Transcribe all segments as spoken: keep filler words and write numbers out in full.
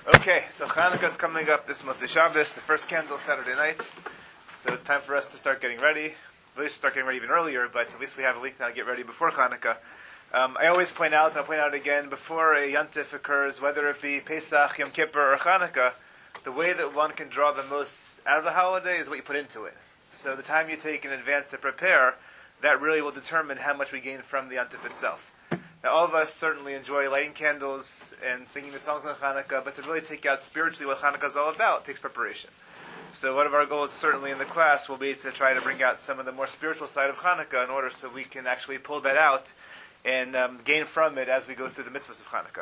Okay, so Hanukkah is coming up this Motzei Shabbos, the first candle Saturday night. So it's time for us to start getting ready. We should start getting ready even earlier, but at least we have a week now to get ready before Hanukkah. Um, I always point out, and I'll point out again, before a Yontif occurs, whether it be Pesach, Yom Kippur, or Hanukkah, the way that one can draw the most out of the holiday is what you put into it. So the time you take in advance to prepare, that really will determine how much we gain from the Yontif itself. Now, all of us certainly enjoy lighting candles and singing the songs on Hanukkah, but to really take out spiritually what Hanukkah is all about takes preparation. So one of our goals certainly in the class will be to try to bring out some of the more spiritual side of Hanukkah in order so we can actually pull that out and um, gain from it as we go through the mitzvahs of Hanukkah.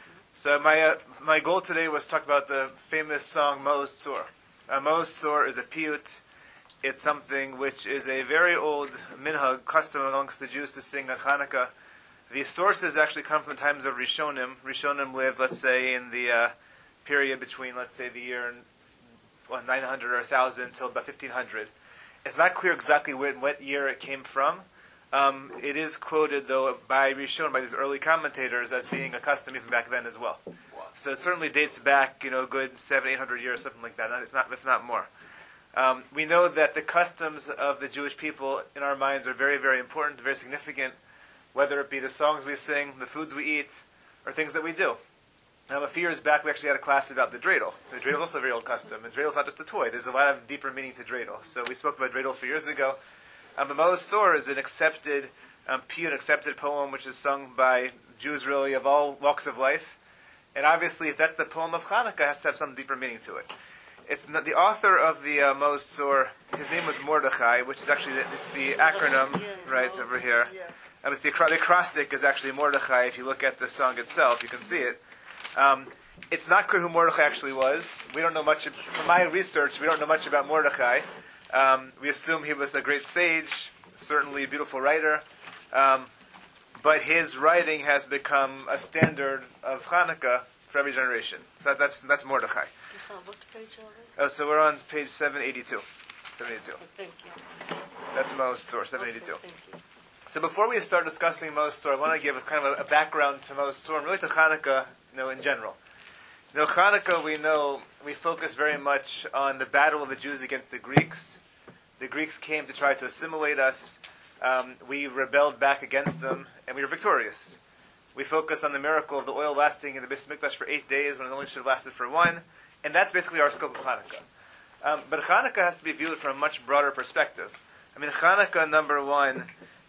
So my uh, my goal today was to talk about the famous song Maoz Tzur. Uh, Maoz Tzur is a piyut. It's something which is a very old minhag, custom amongst the Jews to sing on Hanukkah. The sources actually come from the times of Rishonim. Rishonim lived, let's say, in the uh, period between, let's say, the year well, nine hundred or one thousand until about fifteen hundred. It's not clear exactly when, what year it came from. Um, it is quoted, though, by Rishon, by these early commentators, as being a custom even back then as well. So it certainly dates back, you know, a good seven, eight hundred years, something like that, if not, if not more. Um, we know that the customs of the Jewish people, in our minds, are very, very important, very significant, whether it be the songs we sing, the foods we eat, or things that we do. Now, a few years back, we actually had a class about the dreidel. The dreidel is also a very old custom, and dreidel is not just a toy. There's a lot of deeper meaning to dreidel. So we spoke about dreidel a few years ago. Um, Maoz Tzur is an accepted um, piyut, an accepted poem, which is sung by Jews really of all walks of life. And obviously, if that's the poem of Hanukkah, it has to have some deeper meaning to it. It's not, the author of the uh, Maoz Tzur, his name was Mordechai, which is actually the, it's the acronym right over here. Um, it's the, the acrostic is actually Mordechai. If you look at the song itself, you can see it. Um, it's not clear who Mordechai actually was. We don't know much. From my research, we don't know much about Mordechai. Um, we assume he was a great sage, certainly a beautiful writer. Um, but his writing has become a standard of Hanukkah for every generation. So that, that's that's Mordechai. What page are we? Oh, so we're on page seven eighty-two. seven eighty-two. Oh, thank you. That's Maoz Tzur, seven eighty-two. Okay, thank you. So before we start discussing Maoz Tzur, I want to give a kind of a, a background to Maoz Tzur and really to Hanukkah, you know, in general. You know, Hanukkah, we know, we focus very much on the battle of the Jews against the Greeks. The Greeks came to try to assimilate us. Um, we rebelled back against them, and we were victorious. We focus on the miracle of the oil lasting in the Beis Mikdash for eight days when it only should have lasted for one, and that's basically our scope of Hanukkah. Um, but Hanukkah has to be viewed from a much broader perspective. I mean, Hanukkah, number one,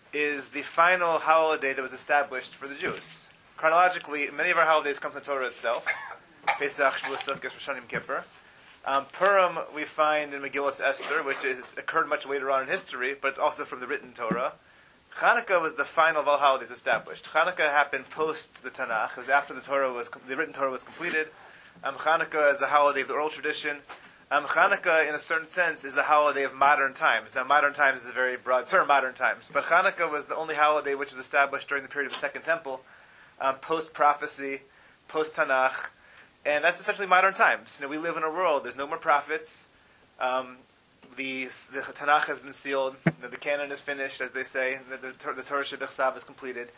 is the final holiday that was established for the Jews. Chronologically, many of our holidays come from the Torah itself. Pesach, Shavuos, Sukkot, Rosh Hashanah, Yom Kippur. Um, Purim we find in Megillas Esther, which is occurred much later on in history, but it's also from the written Torah. Hanukkah was the final of all holidays established. Hanukkah happened post the Tanakh. It was after the Torah was the written Torah was completed. Um, Hanukkah is a holiday of the oral tradition. Um, Hanukkah, in a certain sense, is the holiday of modern times. Now, modern times is a very broad term, modern times. But Hanukkah was the only holiday which was established during the period of the Second Temple, um, post-prophecy, post-Tanakh. And that's essentially modern times. You know, we live in a world, there's no more prophets. Um, the, the Tanakh has been sealed. The, the canon is finished, as they say. The, the, the Torah Shebechsav is completed.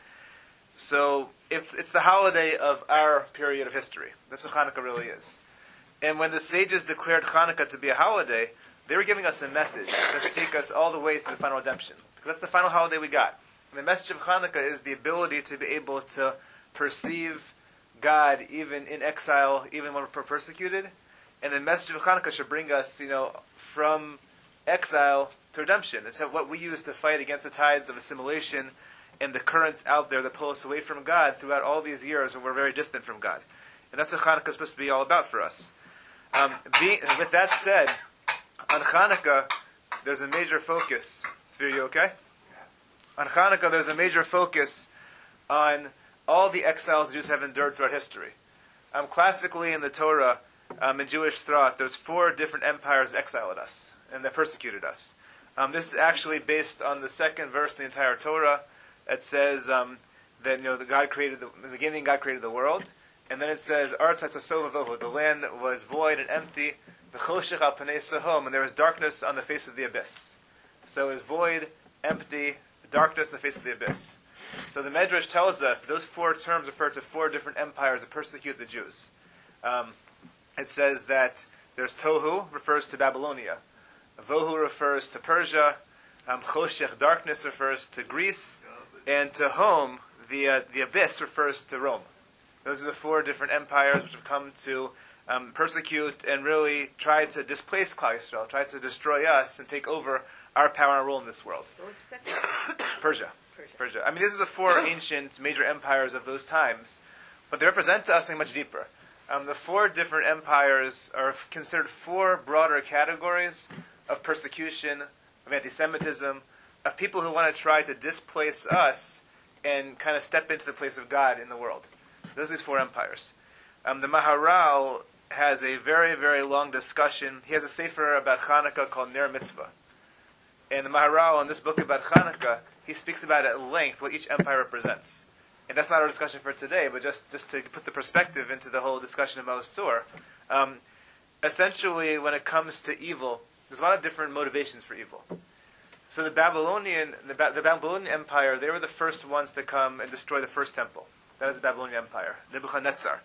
So it's, it's the holiday of our period of history. That's what Hanukkah really is. And when the sages declared Hanukkah to be a holiday, they were giving us a message that should take us all the way through the final redemption. Because that's the final holiday we got. And the message of Hanukkah is the ability to be able to perceive God even in exile, even when we're persecuted. And the message of Hanukkah should bring us, you know, from exile to redemption. It's what we use to fight against the tides of assimilation and the currents out there that pull us away from God throughout all these years when we're very distant from God. And that's what Hanukkah is supposed to be all about for us. Um, be, with that said, on Hanukkah, there's a major focus. Tzvi, you okay? On Hanukkah, there's a major focus on all the exiles the Jews have endured throughout history. Um, classically in the Torah, um, in Jewish thought, there's four different empires that exiled us and that persecuted us. Um, this is actually based on the second verse in the entire Torah. It says um, that you know the God created the, in the beginning. God created the world. And then it says, Artz HaSasov, the land was void and empty, V'choshech al panei sahom, and there was darkness on the face of the abyss. So it was void, empty, darkness on the face of the abyss. So the Medrash tells us those four terms refer to four different empires that persecute the Jews. Um, it says that there's Tohu, refers to Babylonia. Vohu refers to Persia. Um, Choshech, darkness, refers to Greece. And Tehom, the uh, the abyss, refers to Rome. Those are the four different empires which have come to um, persecute and really try to displace Klal Yisrael, try to destroy us and take over our power and role in this world. What was the second? Persia. Persia. Persia. I mean, these are the four ancient major empires of those times, but they represent to us something much deeper. Um, the four different empires are f- considered four broader categories of persecution, of anti-Semitism, of people who want to try to displace us and kind of step into the place of God in the world. Those are these four empires. Um, the Maharal has a very, very long discussion. He has a sefer about Hanukkah called Ner Mitzvah. And the Maharal, in this book about Hanukkah, he speaks about at length what each empire represents. And that's not our discussion for today, but just, just to put the perspective into the whole discussion of Maoz Tzur. Um, essentially, when it comes to evil, there's a lot of different motivations for evil. So the Babylonian, the, ba- the Babylonian Empire, they were the first ones to come and destroy the first temple. That was the Babylonian Empire, Nebuchadnezzar.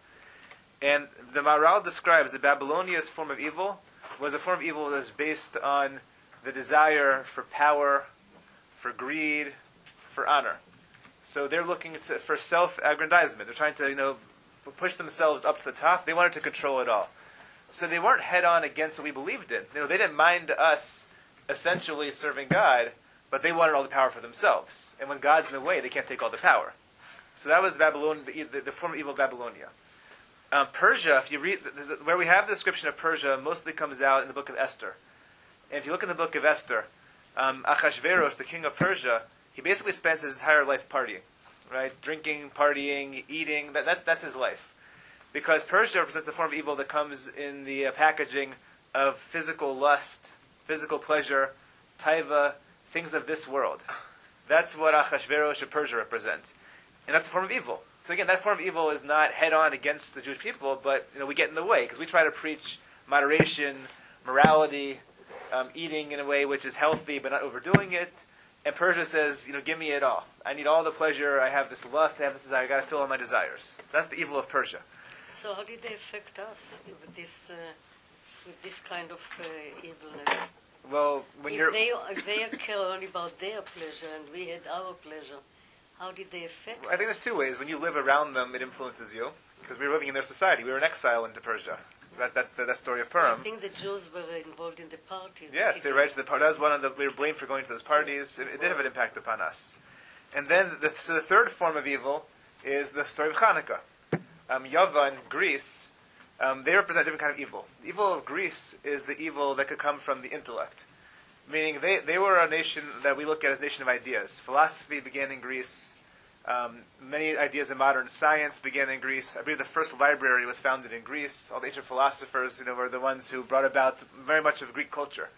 And the Maharal describes that Babylonia's form of evil was a form of evil that was based on the desire for power, for greed, for honor. So they're looking to, for self-aggrandizement. They're trying to, you know, push themselves up to the top. They wanted to control it all. So they weren't head-on against what we believed in. You know, they didn't mind us essentially serving God, but they wanted all the power for themselves. And when God's in the way, they can't take all the power. So that was Babylon, the, the, the form of evil of Babylonia. Um, Persia, if you read, the, the, where we have the description of Persia, mostly comes out in the book of Esther. And if you look in the book of Esther, um, Achashverosh, the king of Persia, he basically spends his entire life partying, right? Drinking, partying, eating. That, that's that's his life, because Persia represents the form of evil that comes in the uh, packaging of physical lust, physical pleasure, taiva, things of this world. That's what Achashverosh of Persia represent, and that's a form of evil. So again, that form of evil is not head-on against the Jewish people, but you know we get in the way because we try to preach moderation, morality, um, eating in a way which is healthy but not overdoing it. And Persia says, you know, give me it all. I need all the pleasure. I have this lust. I have this desire. I got to fill all my desires. That's the evil of Persia. So how did they affect us with this, uh, with this kind of uh, evilness? Well, when if you're, they if they care only about their pleasure and we had our pleasure, how did they affect I think us? there's two ways. When you live around them, it influences you because we were living in their society. We were in exile into Persia. That, that's the that story of I Purim. think the Jews were involved in the parties. Yes, they right to the party. That was one of the. We were blamed for going to those parties. It, it did have an impact upon us. And then, the, so the third form of evil is the story of Hanukkah. Um, Yavan, Greece, um, they represent a different kind of evil. The evil of Greece is the evil that could come from the intellect, meaning they they were a nation that we look at as a nation of ideas. Philosophy began in Greece. Um, many ideas in modern science began in Greece. I believe the first library was founded in Greece. All the ancient philosophers, you know, were the ones who brought about very much of Greek culture.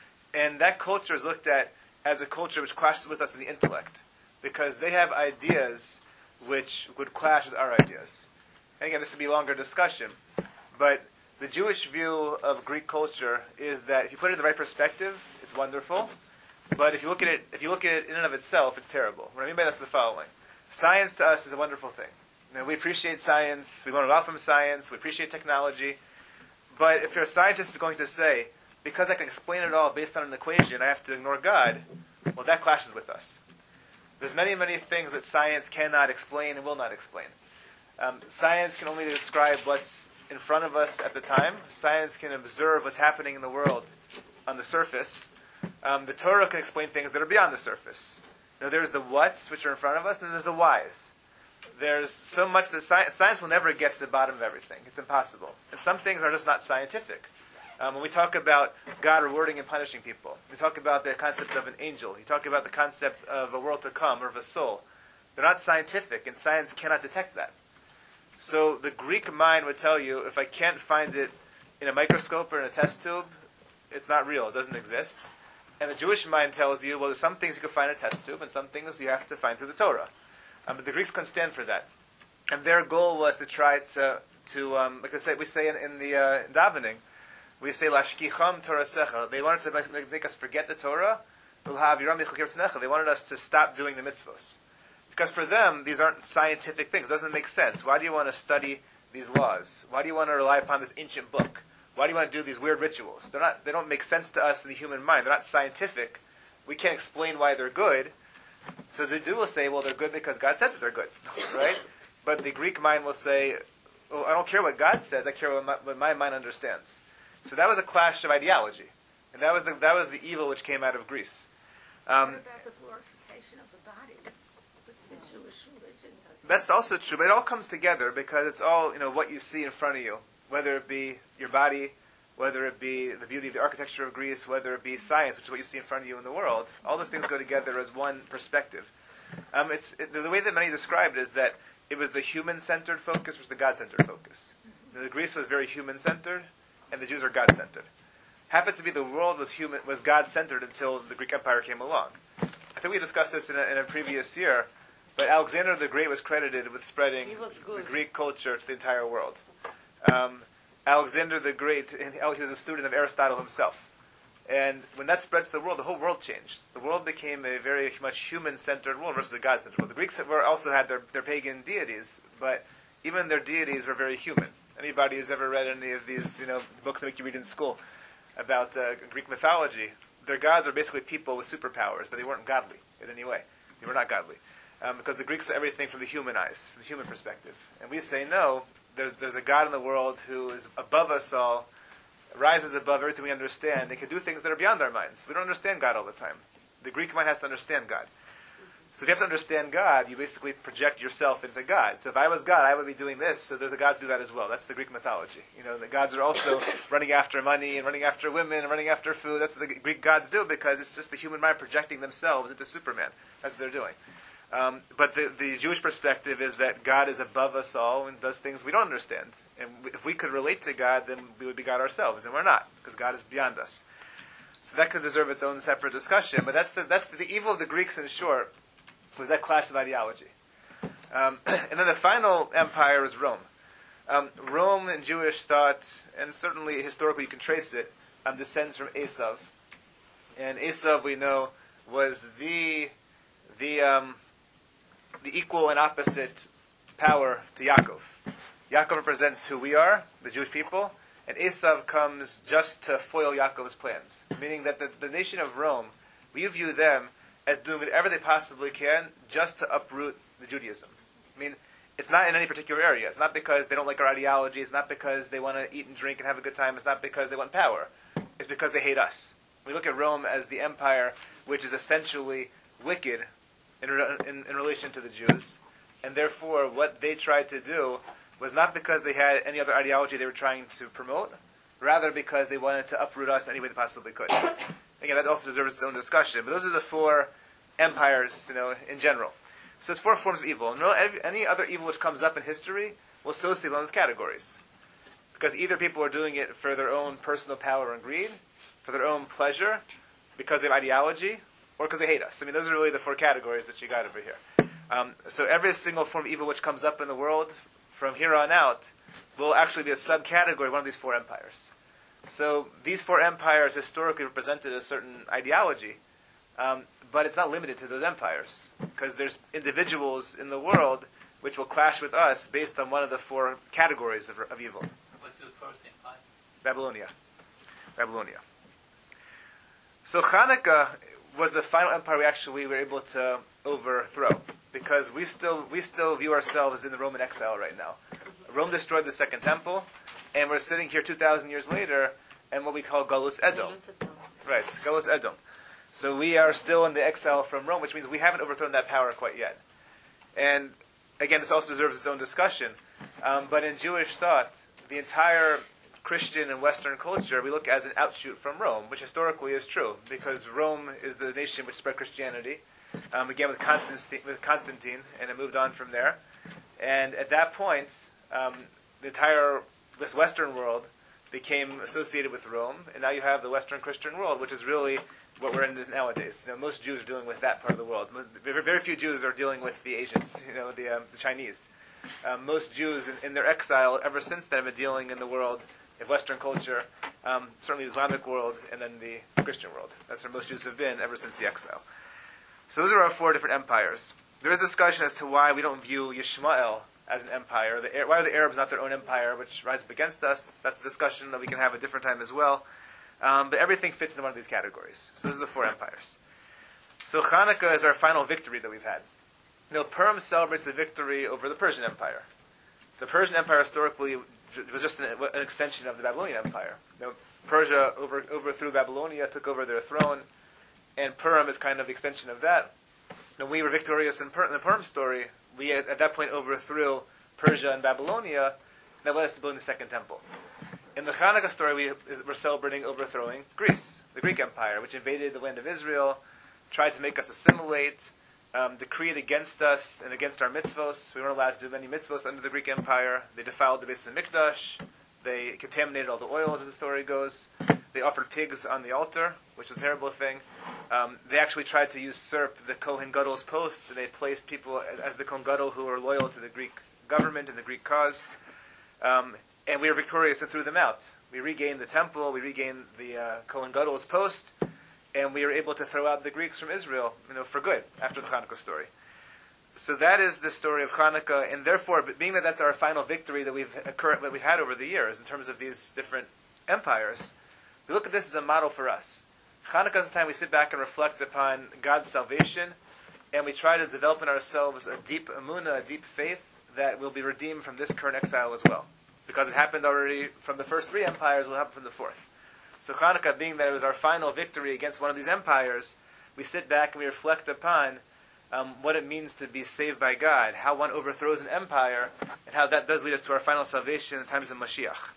And that culture is looked at as a culture which clashes with us in the intellect, because they have ideas which would clash with our ideas. And again, this would be a longer discussion, but the Jewish view of Greek culture is that if you put it in the right perspective, it's wonderful. But if you look at it, if you look at it in and of itself, it's terrible. What I mean by that is the following. Science to us is a wonderful thing. You know, we appreciate science. We learn a lot from science. We appreciate technology. But if your scientist is going to say, because I can explain it all based on an equation, I have to ignore God, well, that clashes with us. There's many, many things that science cannot explain and will not explain. Um, science can only describe what's in front of us at the time. Science can observe what's happening in the world on the surface. Um, the Torah can explain things that are beyond the surface. You know, there's the whats, which are in front of us, and then there's the whys. There's so much that science, science will never get to the bottom of everything. It's impossible. And some things are just not scientific. Um, when we talk about God rewarding and punishing people, we talk about the concept of an angel. You talk about the concept of a world to come or of a soul. They're not scientific, and science cannot detect that. So the Greek mind would tell you, if I can't find it in a microscope or in a test tube, it's not real. It doesn't exist. And the Jewish mind tells you, well, there's some things you can find in a test tube, and some things you have to find through the Torah. Um, but the Greeks couldn't stand for that. And their goal was to try to, to um, like I say, we say in, in the uh, in davening, we say, Lashkicham Torasecha. They wanted to make, make us forget the Torah. They wanted us to stop doing the mitzvahs. Because for them, these aren't scientific things. It doesn't make sense. Why do you want to study these laws? Why do you want to rely upon this ancient book? Why do you want to do these weird rituals? They're not. They don't make sense to us in the human mind. They're not scientific. We can't explain why they're good. So the Jew will say, well, they're good because God said that they're good, right? But the Greek mind will say, well, I don't care what God says. I care what my, what my mind understands. So that was a clash of ideology, and that was the that was the evil which came out of Greece. Um, what about the glorification of the body, which the Jewish religion does? That's also true, but it all comes together because it's all, you know, what you see in front of you, whether it be your body, whether it be the beauty of the architecture of Greece, whether it be science, which is what you see in front of you in the world. All those things go together as one perspective. Um, it's it, the way that many described it is that it was the human-centered focus versus the God-centered focus. Mm-hmm. The Greece was very human-centered, and the Jews are God-centered. Happened to be the world was human was God-centered until the Greek Empire came along. I think we discussed this in a, in a previous year, but Alexander the Great was credited with spreading the Greek culture to the entire world. Um, Alexander the Great, and he was a student of Aristotle himself. And when that spread to the world, the whole world changed. The world became a very much human-centered world versus a God-centered world. The Greeks were also had their, their pagan deities, but even their deities were very human. Anybody who's ever read any of these, you know, books that make you read in school about uh, Greek mythology, their gods are basically people with superpowers, but they weren't godly in any way. They were not godly. Um, because the Greeks saw everything from the human eyes, from the human perspective. And we say, no, there's there's a God in the world who is above us all, rises above everything we understand. They can do things that are beyond our minds. We don't understand God all the time. The Greek mind has to understand God. So if you have to understand God, you basically project yourself into God. So if I was God, I would be doing this, so the gods do that as well. That's the Greek mythology. You know, the gods are also running after money and running after women and running after food. That's what the Greek gods do because it's just the human mind projecting themselves into Superman. That's what they're doing. Um, but the, the Jewish perspective is that God is above us all and does things we don't understand. And if we could relate to God, then we would be God ourselves, and we're not, because God is beyond us. So that could deserve its own separate discussion. But that's the that's the, the evil of the Greeks, in short, was that clash of ideology. Um, and then the final empire was Rome. Um, Rome in Jewish thought, and certainly historically you can trace it, um, descends from Esav. And Esav, we know, was the the um, the equal and opposite power to Yaakov. Yaakov represents who we are, the Jewish people, and Esav comes just to foil Yaakov's plans. Meaning that the, the nation of Rome, we view them as doing whatever they possibly can just to uproot the Judaism. I mean, it's not in any particular area. It's not because they don't like our ideology. It's not because they want to eat and drink and have a good time. It's not because they want power. It's because they hate us. We look at Rome as the empire which is essentially wicked in, in, in relation to the Jews, and therefore what they tried to do was not because they had any other ideology they were trying to promote, rather because they wanted to uproot us in any way they possibly could. Again, that also deserves its own discussion. But those are the four empires, you know, in general. So it's four forms of evil. No, any other evil which comes up in history will associate with those categories. Because either people are doing it for their own personal power and greed, for their own pleasure, because they have ideology, or because they hate us. I mean, those are really the four categories that you got over here. Um, so every single form of evil which comes up in the world, from here on out, will actually be a subcategory of one of these four empires. So these four empires historically represented a certain ideology, um, but it's not limited to those empires, because there's individuals in the world which will clash with us based on one of the four categories of, of evil. What's the first empire? Babylonia. Babylonia. So Hanukkah was the final empire we actually were able to overthrow, because we still we still view ourselves in the Roman exile right now. Rome destroyed the Second Temple, and we're sitting here two thousand years later in what we call Galus Edom. Right, Galus Edom. So we are still in the exile from Rome, which means we haven't overthrown that power quite yet. And again, this also deserves its own discussion. Um, but in Jewish thought, the entire Christian and Western culture we look as an outshoot from Rome, which historically is true, because Rome is the nation which spread Christianity. Um, began with Constantine, with Constantine, and it moved on from there. And at that point, um, the entire this Western world became associated with Rome, and now you have the Western Christian world, which is really what we're in nowadays. You know, most Jews are dealing with that part of the world. Very, very few Jews are dealing with the Asians, you know, the, um, the Chinese. Um, most Jews, in, in their exile, ever since then, have been dealing in the world of Western culture, um, certainly the Islamic world, and then the Christian world. That's where most Jews have been ever since the exile. So those are our four different empires. There is discussion as to why we don't view Yishmael as an empire. The, why are the Arabs not their own empire, which rises up against us? That's a discussion that we can have a different time as well. Um, but everything fits into one of these categories. So those are the four empires. So Hanukkah is our final victory that we've had. You know, Purim celebrates the victory over the Persian Empire. The Persian Empire historically was just an, an extension of the Babylonian Empire. You know, Persia over, overthrew Babylonia, took over their throne, and Purim is kind of the extension of that. When we were victorious in, Pur- in the Purim story, we at, at that point overthrew Persia and Babylonia, and that led us to building the Second Temple. In the Hanukkah story, we, is, we're celebrating overthrowing Greece, the Greek Empire, which invaded the land of Israel, tried to make us assimilate, um, decreed against us and against our mitzvos. We weren't allowed to do many mitzvos under the Greek Empire. They defiled the base of the Mikdash. They contaminated all the oils, as the story goes. They offered pigs on the altar, which was a terrible thing. Um, they actually tried to usurp the Kohen Gadol's post, and they placed people as, as the Kohen Gadol who were loyal to the Greek government and the Greek cause. Um, and we were victorious and threw them out. We regained the temple, we regained the uh, Kohen Gadol's post, and we were able to throw out the Greeks from Israel, you know, for good, after the Hanukkah story. So that is the story of Hanukkah, and therefore, being that that's our final victory that we've occurred, that we've had over the years in terms of these different empires, we look at this as a model for us. Hanukkah is the time we sit back and reflect upon God's salvation, and we try to develop in ourselves a deep emunah, a deep faith that will be redeemed from this current exile as well. Because it happened already from the first three empires, it will happen from the fourth. So Hanukkah, being that it was our final victory against one of these empires, we sit back and we reflect upon um, what it means to be saved by God, how one overthrows an empire, and how that does lead us to our final salvation in the times of Mashiach.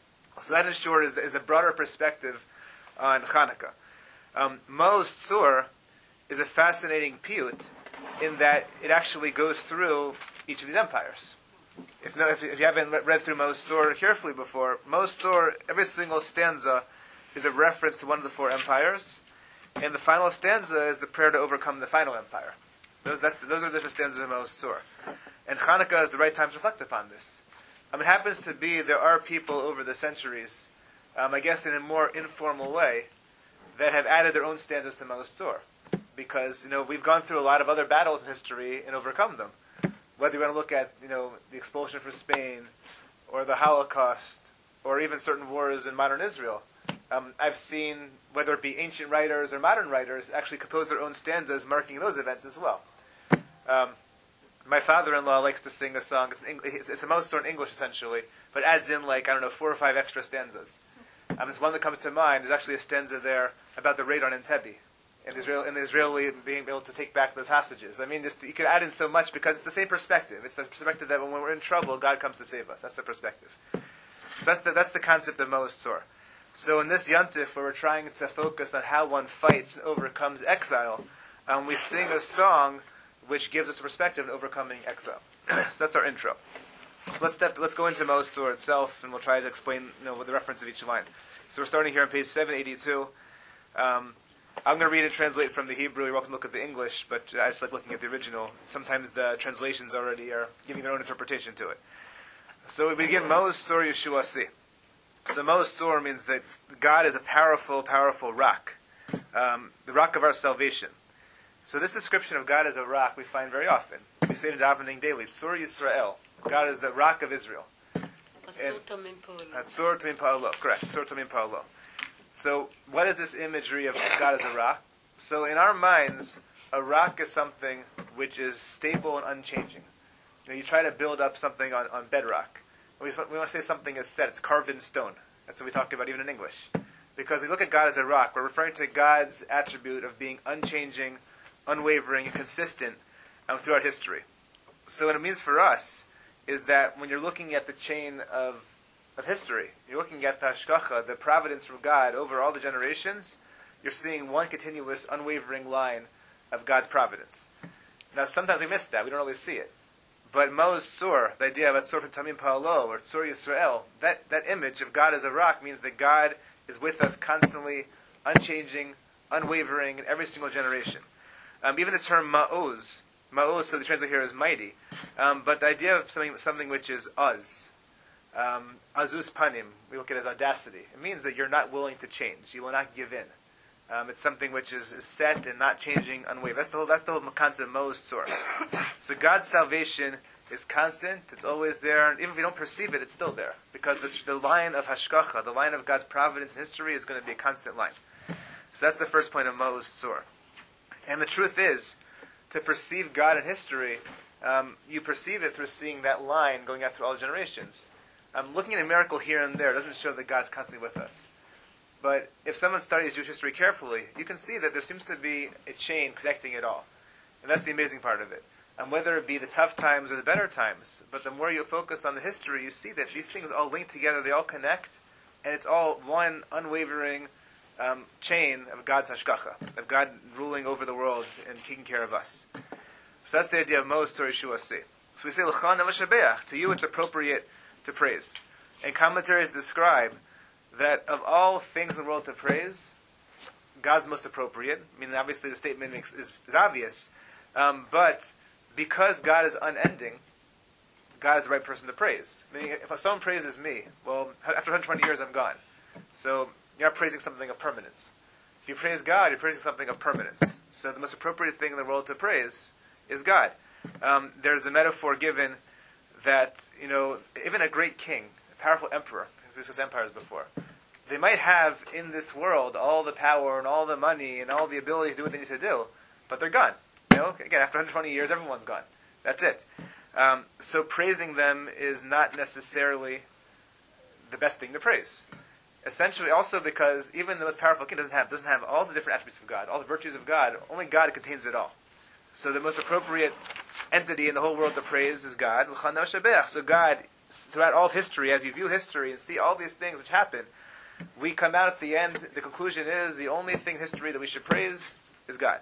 So that, in short, is the, is the broader perspective on Hanukkah. Um, Maoz Tzur is a fascinating piyut in that it actually goes through each of these empires. If, no, if, if you haven't read through Maoz Tzur carefully before, Maoz Tzur, every single stanza is a reference to one of the four empires, and the final stanza is the prayer to overcome the final empire. Those, that's, those are the different stanzas of Maoz Tzur. And Hanukkah is the right time to reflect upon this. Um, it happens to be there are people over the centuries, um, I guess in a more informal way, that have added their own stanzas to Maoz Tzur. Because, you know, we've gone through a lot of other battles in history and overcome them. Whether you want to look at, you know, the expulsion from Spain, or the Holocaust, or even certain wars in modern Israel. Um, I've seen, whether it be ancient writers or modern writers, actually compose their own stanzas marking those events as well. Um, my father-in-law likes to sing a song, it's, an Eng- it's, it's a Maoz Tzur in English essentially, but adds in like, I don't know, four or five extra stanzas. Um, there's one that comes to mind, there's actually a stanza there about the raid on Entebbe, and Israel, and the Israeli being able to take back those hostages. I mean, just you could add in so much because it's the same perspective. It's the perspective that when we're in trouble, God comes to save us. That's the perspective. So that's the, that's the concept of Maoz Tzur. So in this Yontif, where we're trying to focus on how one fights and overcomes exile, um, we sing a song which gives us a perspective in overcoming exile. So that's our intro. So let's step, let's go into Maoz Tzur itself, and we'll try to explain, you know, with the reference of each line. So we're starting here on page seven eighty-two. Um, I'm going to read and translate from the Hebrew. You're welcome to look at the English, but I just like looking at the original. Sometimes the translations already are giving their own interpretation to it. So we begin Maoz Tzur Yeshuasi. So Maoz Tzur means that God is a powerful, powerful rock, um, the rock of our salvation. So this description of God as a rock we find very often. We say it in davening daily, Tzur Yisrael. God is the rock of Israel. Tzur Tamim Pa'alo. Correct. Tzur Tamim Pa'alo. So what is this imagery of God as a rock? So in our minds, a rock is something which is stable and unchanging. You know, you try to build up something on, on bedrock. We, we want to say something is set. It's carved in stone. That's what we talk about even in English. Because we look at God as a rock, we're referring to God's attribute of being unchanging, unwavering, and consistent um, throughout history. So what it means for us is that when you're looking at the chain of of history, you're looking at the hashgacha, the providence from God over all the generations, you're seeing one continuous, unwavering line of God's providence. Now, sometimes we miss that. We don't always see it. But Maoz Tzur, the idea of Tzur Tamim Pa'alo, or Tzur Yisrael, that, that image of God as a rock means that God is with us constantly, unchanging, unwavering in every single generation. Um, even the term Ma'oz, Ma'oz, so the translate here is mighty, um, but the idea of something, something which is uz, Um, Azus panim, we look at it as audacity. It means that you're not willing to change. You will not give in. Um, it's something which is, is set and not changing, unwavering. That's the whole. That's the whole concept of Maoz Tzur. So God's salvation is constant. It's always there. And even if you don't perceive it, it's still there. Because the, the line of Hashgacha, the line of God's providence and history, is going to be a constant line. So that's the first point of Maoz Tzur. And the truth is, to perceive God in history, um, you perceive it through seeing that line going out through all the generations. Um, looking at a miracle here and there doesn't show that God's constantly with us. But if someone studies Jewish history carefully, you can see that there seems to be a chain connecting it all. And that's the amazing part of it. And whether it be the tough times or the better times, but the more you focus on the history, you see that these things all link together, they all connect, and it's all one unwavering um, chain of God's hashgacha, of God ruling over the world and taking care of us. So that's the idea of Maoz Tzur Yeshua Si. So we say, L'chan v'shabeach, to you it's appropriate to praise. And commentaries describe that of all things in the world to praise, God's most appropriate. I mean, obviously the statement makes, is, is obvious, um, but because God is unending, God is the right person to praise. Meaning, if someone praises me, well, after one hundred twenty years, I'm gone. So you're not praising something of permanence. If you praise God, you're praising something of permanence. So the most appropriate thing in the world to praise is God. Um, there's a metaphor given that, you know, even a great king, a powerful emperor, as we discussed empires before, they might have in this world all the power and all the money and all the ability to do what they need to do, but they're gone. You know, again, after one hundred twenty years, everyone's gone. That's it. Um, so praising them is not necessarily the best thing to praise. Essentially, also because even the most powerful king doesn't have doesn't have all the different attributes of God, all the virtues of God. Only God contains it all. So the most appropriate entity in the whole world to praise is God. So God, throughout all of history, as you view history and see all these things which happen, we come out at the end, the conclusion is the only thing in history that we should praise is God.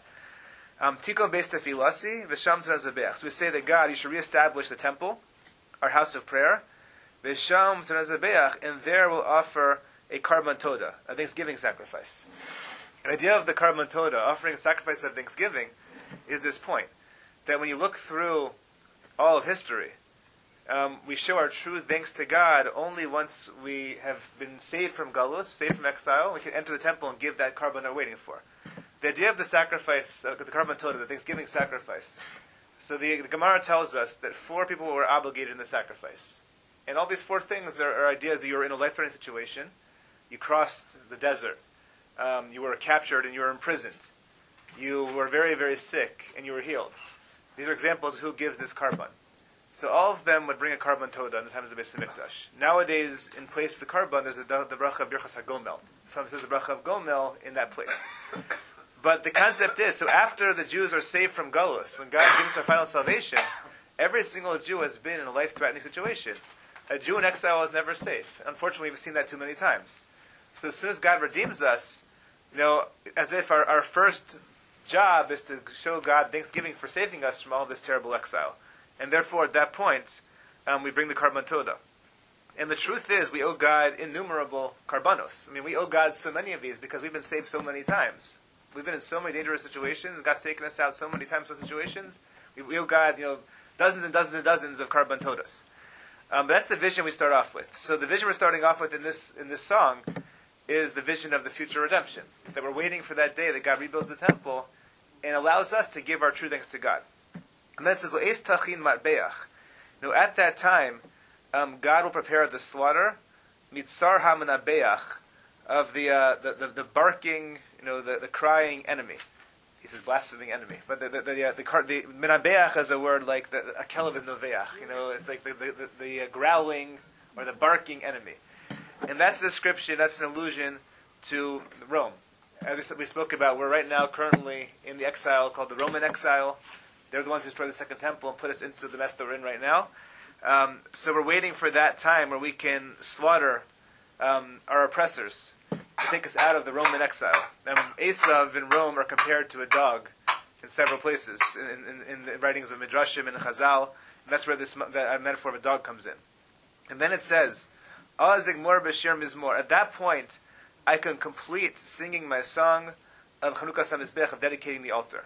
Tikon beis tefilasi v'sham t'nazabech. So we say that God, you should reestablish the temple, our house of prayer, v'sham t'nazabech, and there we'll offer a karban toda, a thanksgiving sacrifice. The idea of the karban toda, offering a sacrifice of thanksgiving, is this point, that when you look through all of history, um, we show our true thanks to God only once we have been saved from galus, saved from exile. We can enter the temple and give that karban they're waiting for. The idea of the sacrifice, uh, the karban toda, the thanksgiving sacrifice. So the, the Gemara tells us that four people were obligated in the sacrifice. And all these four things are, are ideas that you were in a life-threatening situation. You crossed the desert. Um, you were captured and you were imprisoned. You were very, very sick and you were healed. These are examples of who gives this karban. So all of them would bring a karban toda in the times of the Beis Hamikdash. Nowadays, in place of the karban, there's a, the bracha of Birchas HaGomel. Some says the bracha of Gomel in that place. But the concept is, so after the Jews are saved from Galus, when God gives us our final salvation, every single Jew has been in a life-threatening situation. A Jew in exile is never safe. Unfortunately, we've seen that too many times. So as soon as God redeems us, you know, as if our, our first job is to show God thanksgiving for saving us from all this terrible exile. And therefore, at that point, um, we bring the karban toda. And the truth is, we owe God innumerable karbanos. I mean, we owe God so many of these because we've been saved so many times. We've been in so many dangerous situations. God's taken us out so many times from situations. We, we owe God, you know, dozens and dozens and dozens of karban todas. Um, but that's the vision we start off with. So the vision we're starting off with in this in this song is the vision of the future redemption. That we're waiting for that day that God rebuilds the temple and allows us to give our true thanks to God. And then it says, L'eis tachin matbeach. You know, at that time, um, God will prepare the slaughter, mitzar ha-menabeach, of the, uh, the, the the barking, you know, the, the crying enemy. He says blaspheming enemy, but the the the, uh, the, the menabeach is a word like the, a kelev is noveach. You know, it's like the the, the, the uh, growling or the barking enemy, and that's a description. That's an allusion to Rome. As we spoke about, we're right now currently in the exile called the Roman exile. They're the ones who destroyed the second temple and put us into the mess that we're in right now. Um, so we're waiting for that time where we can slaughter um, our oppressors to take us out of the Roman exile. Um, Esav in Rome are compared to a dog in several places, in, in, in the writings of Midrashim and Chazal, and that's where this that metaphor of a dog comes in. And then it says, Azigmor b'shir mizmor. At that point, I can complete singing my song of Chanukas HaMizbech, of dedicating the altar.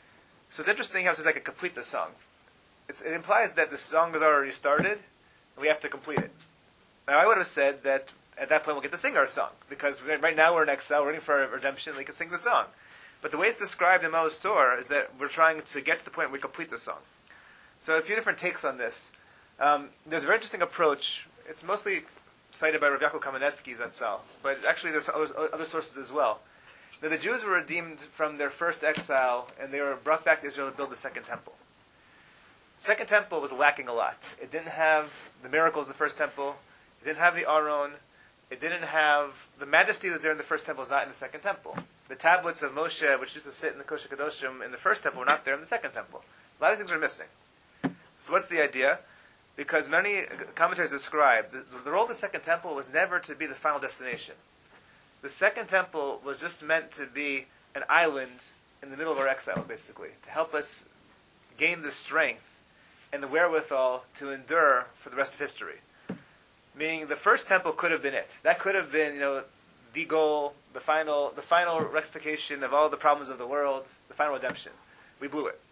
So it's interesting how it says I can complete the song. It's, it implies that the song has already started, and we have to complete it. Now, I would have said that at that point we'll get to sing our song, because right now we're in exile, we're waiting for our redemption, we can sing the song. But the way it's described in Maoz Tzur is that we're trying to get to the point where we complete the song. So a few different takes on this. Um, there's a very interesting approach. It's mostly cited by Rav Yaakov Kamenetsky Zatzal, but actually there's other, other sources as well. That the Jews were redeemed from their first exile, and they were brought back to Israel to build the second temple. The second temple was lacking a lot. It didn't have the miracles of the first temple. It didn't have the Aron. It didn't have the majesty that was there in the first temple was not in the second temple. The tablets of Moshe, which used to sit in the Kodesh HaKadoshim in the first temple, were not there in the second temple. A lot of things were missing. So what's the idea? Because many commentators describe the, the role of the second temple was never to be the final destination. The second temple was just meant to be an island in the middle of our exiles, basically, to help us gain the strength and the wherewithal to endure for the rest of history. Meaning, the first temple could have been it. That could have been, you know, the goal, the final, the final rectification of all the problems of the world, the final redemption. We blew it.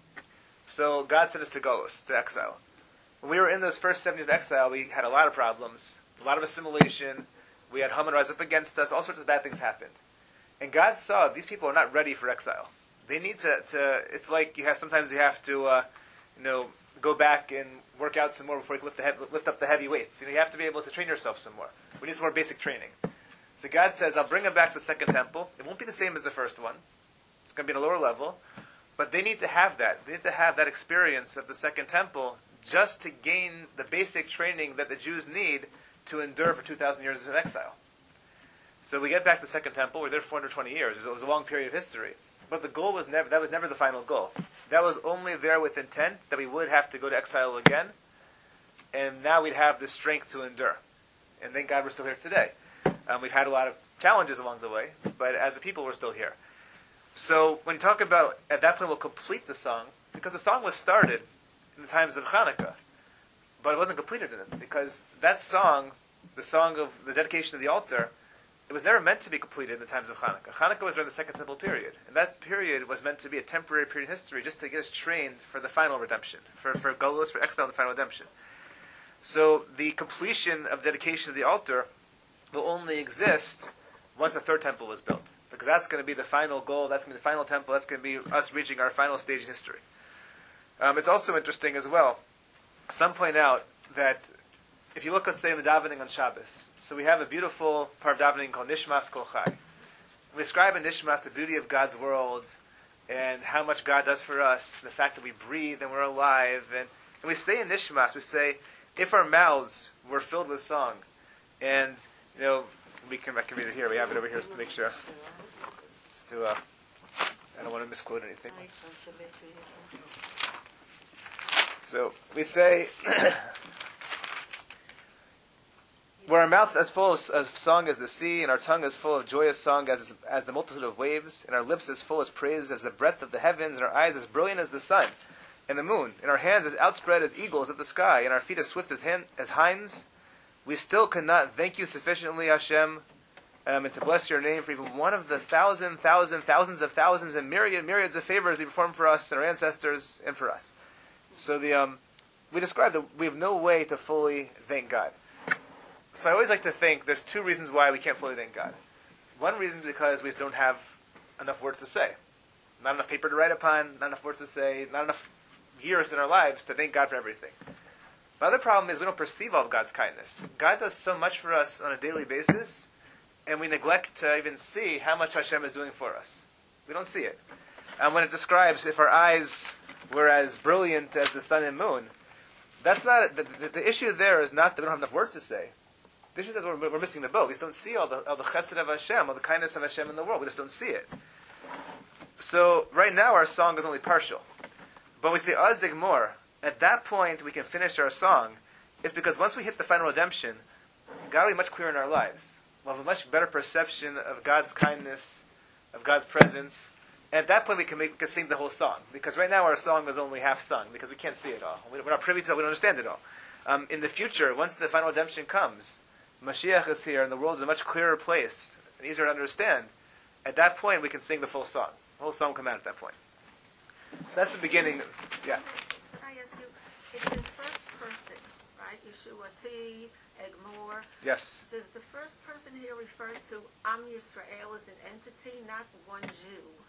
So God sent us to Golos, to exile. When we were in those first seven years of exile, we had a lot of problems, a lot of assimilation. We had Haman rise up against us. All sorts of bad things happened. And God saw these people are not ready for exile. They need to. to it's like you have sometimes you have to, uh, you know, go back and work out some more before you lift the heavy, lift up the heavy weights. You know, you have to be able to train yourself some more. We need some more basic training. So God says, "I'll bring them back to the second temple. It won't be the same as the first one. It's going to be at a lower level, but they need to have that. They need to have that experience of the second temple just to gain the basic training that the Jews need to endure for two thousand years of exile." So we get back to the second temple. We're there for four hundred twenty years. It was a long period of history. But the goal was never, that was never the final goal. That was only there with intent that we would have to go to exile again. And now we'd have the strength to endure. And thank God we're still here today. Um, we've had a lot of challenges along the way, but as a people we're still here. So when you talk about, at that point we'll complete the song, because the song was started in the times of Hanukkah, but it wasn't completed in it, because that song, the song of the dedication of the altar, it was never meant to be completed in the times of Hanukkah. Hanukkah was during the Second Temple period, and that period was meant to be a temporary period in history just to get us trained for the final redemption, for, for Golos, for exile, and the final redemption. So the completion of dedication of the altar will only exist once the third temple is built, because that's going to be the final goal, that's going to be the final temple, that's going to be us reaching our final stage in history. Um, it's also interesting as well, some point out that if you look, let's say, in the davening on Shabbos, so we have a beautiful part of davening called Nishmas Kol Chai. We describe in Nishmas the beauty of God's world and how much God does for us, the fact that we breathe and we're alive. And, and we say in Nishmas, we say, if our mouths were filled with song, and, you know, we can, I can read it here, we have it over here just to make sure. Just to, uh, I don't want to misquote anything. So we say, where our mouth is full of, of song as the sea, and our tongue is full of joyous song as as the multitude of waves, and our lips as full as praise as the breadth of the heavens, and our eyes as brilliant as the sun and the moon, and our hands as outspread as eagles at the sky, and our feet as swift as, hin- as hinds, we still cannot thank you sufficiently, Hashem, um, and to bless your name for even one of the thousand, thousand, thousands of thousands, and myriad, myriads of favors you performed for us and our ancestors and for us. So the um, we describe that we have no way to fully thank God. So I always like to think there's two reasons why we can't fully thank God. One reason is because we just don't have enough words to say. Not enough paper to write upon, not enough words to say, not enough years in our lives to thank God for everything. The other problem is we don't perceive all of God's kindness. God does so much for us on a daily basis, and we neglect to even see how much Hashem is doing for us. We don't see it. And when it describes if our eyes were as brilliant as the sun and moon, that's not the, the, the issue there is not that we don't have enough words to say. The issue is that we're, we're missing the boat. We just don't see all the, all the chesed of Hashem, all the kindness of Hashem in the world. We just don't see it. So right now our song is only partial. But we say Azig more. At that point we can finish our song. It's because once we hit the final redemption, God will be much clearer in our lives. We'll have a much better perception of God's kindness, of God's presence. And at that point we can, make, we can sing the whole song. Because right now our song is only half sung, because we can't see it all. We're not privy to it, we don't understand it all. Um, in the future, once the final redemption comes, Mashiach is here, and the world is a much clearer place, and easier to understand. At that point, we can sing the full song. The whole song will come out at that point. So that's the beginning. Yeah. Can I ask you, it's in first person, right? Yeshua T, Egmor. Yes. Does the first person here refer to Am Yisrael as an entity, not one Jew?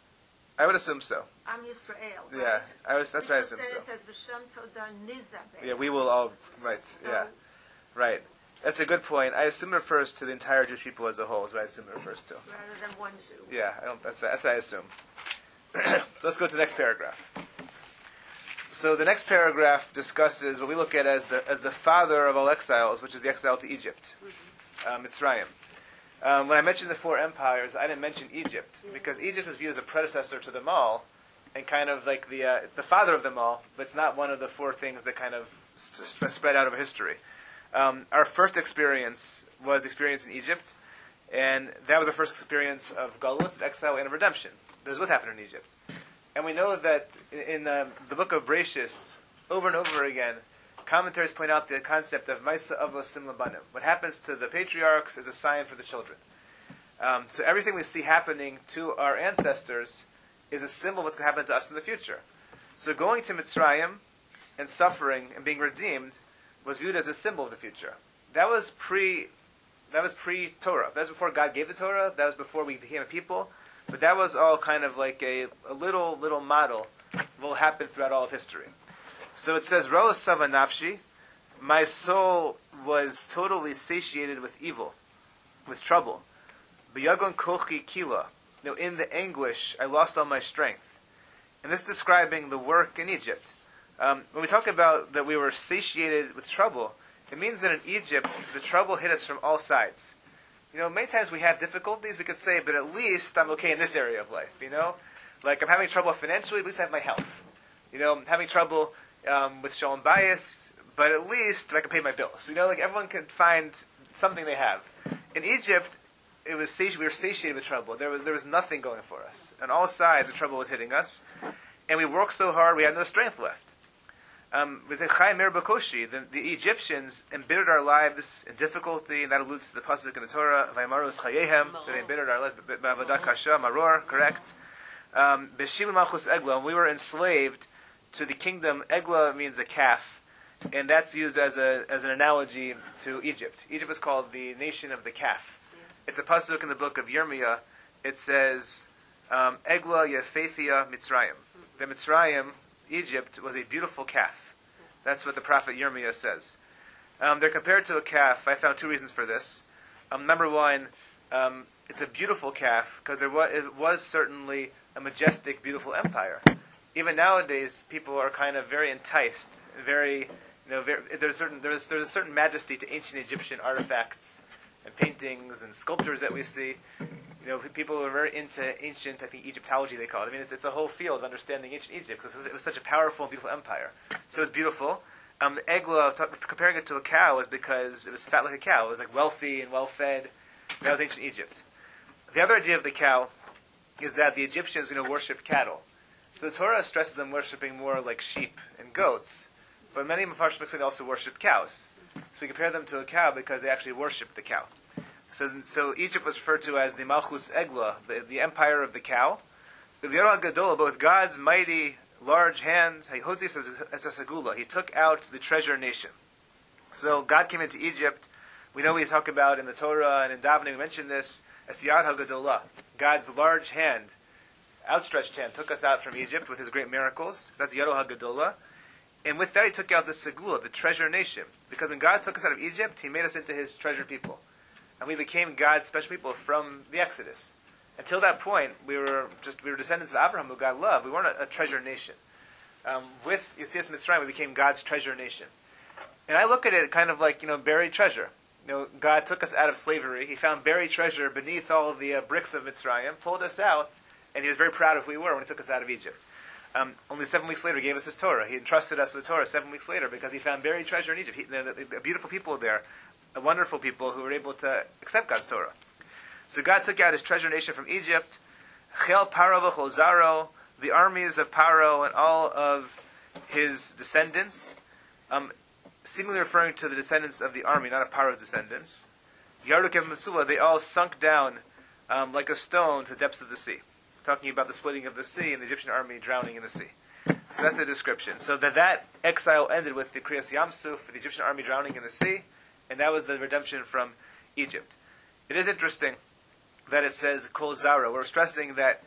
I would assume so. Am Yisrael. Yeah, Right? I was. That's what I assume Because so. then it says V'shem Todah Nizabeh. Yeah, we will all. Right. So, Yeah. Right. That's a good point. I assume it refers to the entire Jewish people as a whole. Is what I assume it refers to. rather than one Jew. Yeah, I don't, that's, that's what I assume. So let's go to the next paragraph. So the next paragraph discusses what we look at as the as the father of all exiles, which is the exile to Egypt, um, Mitzrayim. Um, when I mentioned the four empires, I didn't mention Egypt because Egypt was viewed as a predecessor to them all, and kind of like the uh, it's the father of them all, but it's not one of the four things that kind of st- spread out over history. Um, our first experience was the experience in Egypt, and that was our first experience of Galus, exile, and of redemption. This is what happened in Egypt. And we know that in um, the book of Bereshis, over and over again, commentaries point out the concept of Maisa Avos Sim Labanim. What happens to the patriarchs is a sign for the children. Um, so everything we see happening to our ancestors is a symbol of what's going to happen to us in the future. So going to Mitzrayim and suffering and being redeemed was viewed as a symbol of the future. That was pre, that was pre-Torah. That was before God gave the Torah. That was before we became a people. But that was all kind of like a, a little little model of what will happen throughout all of history. So it says, Ro Sava Nafshi, my soul was totally satiated with evil, with trouble. B'yagon kochi kila, you know, in the anguish, I lost all my strength. And this is describing the work in Egypt. Um, when we talk about that we were satiated with trouble, it means that in Egypt, the trouble hit us from all sides. You know, many times we have difficulties, we could say, but at least I'm okay in this area of life, you know? Like, I'm having trouble financially, at least I have my health. You know, I'm having trouble um, with shalom bias, but at least I can pay my bills. You know, like, everyone can find something they have. In Egypt, it was sati- we were satiated with trouble. There was there was nothing going for us. On all sides, the trouble was hitting us. And we worked so hard, we had no strength left. Um, with Chai Mir Bakoshi, the, the Egyptians embittered our lives in difficulty, and that alludes to the pasuk in the Torah, Vaymarus Chayehem, that they embittered our lives, Ba'avadat Kasha, Maror, correct? Um, B'Shivim Malchus Egla, and we were enslaved to the kingdom. Egla means a calf, and that's used as a as an analogy to Egypt. Egypt was called the nation of the calf. It's a pasuk in the book of Yirmiyah. It says, um, Egla Yefeithia Mitzrayim. The Mitzrayim, Egypt, was a beautiful calf. That's what the prophet Yirmiyah says. Um, they're compared to a calf. I found two reasons for this. Um, number one, um, it's a beautiful calf because there was, it was certainly a majestic, beautiful empire. Even nowadays, people are kind of very enticed, very, you know, very, there's certain there's there's a certain majesty to ancient Egyptian artifacts and paintings and sculptures that we see. You know, people are very into ancient, I think, Egyptology they call it. I mean, it's, it's a whole field of understanding ancient Egypt because it was, it was such a powerful and beautiful empire. So it's beautiful. Um, the Egla, t- comparing it to a cow, is because it was fat like a cow. It was like wealthy and well-fed. That was ancient Egypt. The other idea of the cow is that the Egyptians, you know, worshipped cattle. So the Torah stresses them worshipping more like sheep and goats. But many Mepharshim also worship cows. So we compare them to a cow because they actually worshipped the cow. So, so Egypt was referred to as the Malchus Egla, the, the empire of the cow. The V'yarah Gadola, but with God's mighty, large hand, he took out the treasure nation. So God came into Egypt. We know we talk about in the Torah and in Davening, we mentioned this, as Yad HaGadolah, God's large hand, outstretched hand, took us out from Egypt with his great miracles. That's Yad HaGadolah. And with that he took out the Segula, the treasure nation. Because when God took us out of Egypt, he made us into his treasured people. And we became God's special people from the Exodus. Until that point, we were just we were descendants of Abraham, who God loved. We weren't a, a treasure nation. Um, with Yetzias Mitzrayim, we became God's treasure nation. And I look at it kind of like, you know, buried treasure. You know, God took us out of slavery. He found buried treasure beneath all of the uh, bricks of Mitzrayim, pulled us out, and he was very proud of who we were when he took us out of Egypt. Um, only seven weeks later, he gave us his Torah. He entrusted us with the Torah seven weeks later because he found buried treasure in Egypt. He, the, the, the beautiful people there, the wonderful people who were able to accept God's Torah. So God took out his treasure nation from Egypt. Chel Paro v'chol Zaro, the armies of Paro and all of his descendants, um, seemingly referring to the descendants of the army, not of Paro's descendants. Yaruk and Metsulah, they all sunk down um, like a stone to the depths of the sea. Talking about the splitting of the sea and the Egyptian army drowning in the sea. So that's the description. So that that exile ended with the Kriyas Yamsuf, the Egyptian army drowning in the sea, and that was the redemption from Egypt. It is interesting that it says Kol Zara. We're stressing that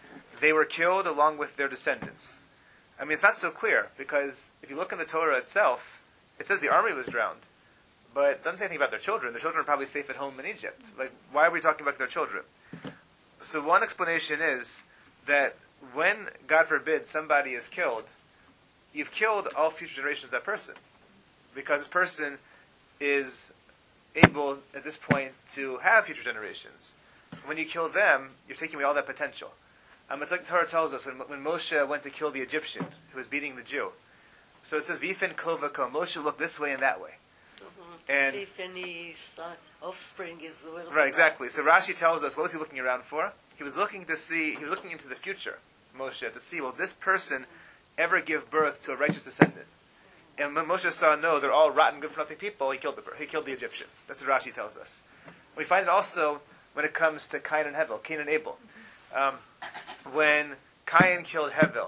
they were killed along with their descendants. I mean, it's not so clear, because if you look in the Torah itself, it says the army was drowned, but it doesn't say anything about their children. Their children are probably safe at home in Egypt. Like, why are we talking about their children? So one explanation is that when, God forbid, somebody is killed, you've killed all future generations of that person, because this person is able, at this point, to have future generations. When you kill them, you're taking away all that potential. Um, it's like the Torah tells us when, when Moshe went to kill the Egyptian who was beating the Jew. So it says, "V'ifin kol v'kol." Moshe looked this way and that way. Mm-hmm. And see if any son, offspring is well. right, exactly. So Rashi tells us, what was he looking around for? He was looking to see. He was looking into the future, Moshe, to see, will this person ever give birth to a righteous descendant? And when Moshe saw, no, they're all rotten, good-for-nothing people, he killed the he killed the Egyptian. That's what Rashi tells us. We find it also when it comes to Cain and Hevel, Cain and Abel. Um, when Cain killed Hevel,